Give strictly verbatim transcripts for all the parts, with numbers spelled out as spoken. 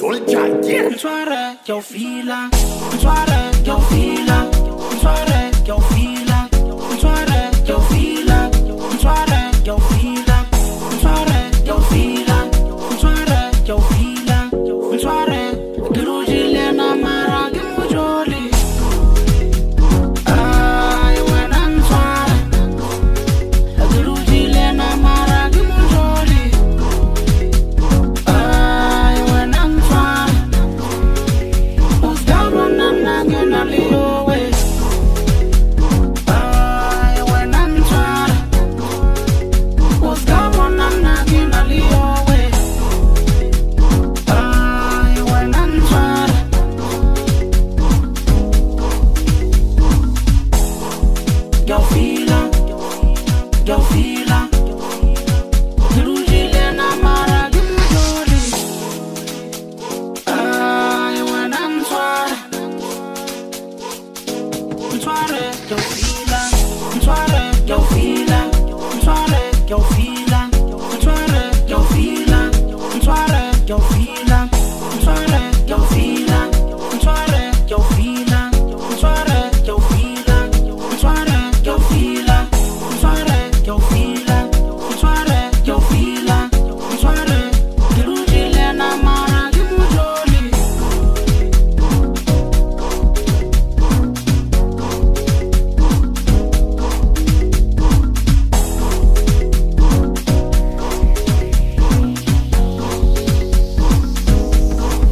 soldier, yeah. Soare, que eu fila. Soare, que eu fila. Soare, que eu fila. Soare, que eu fila. Soare, que eu fila. Soare, que eu fila. Soare, que eu fila. Soare, grujile na mara que mujoli. Ai, wenan soare. Grujile na mara que mujoli. Ai, wenan soare. Os gabon na nangena liyowe. Ai, wenan soare. Os gabon na nangena liyowe. Ai, wenan soare. Eu fila, eu fila. Grujile na mara que mujoli. Ai, wenan soare. Soare, eu fila. Soare, eu fila. Soare, eu fila. Soare, eu fila. Soare, eu fila. Soare, eu fila. Soare, eu fila. Soare, eu fila. Soare, eu fila. Soare, eu fila. Soare, eu fila. Soare, grujile na mara que mujoli.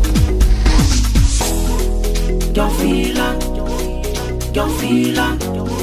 Eu fila, eu fila.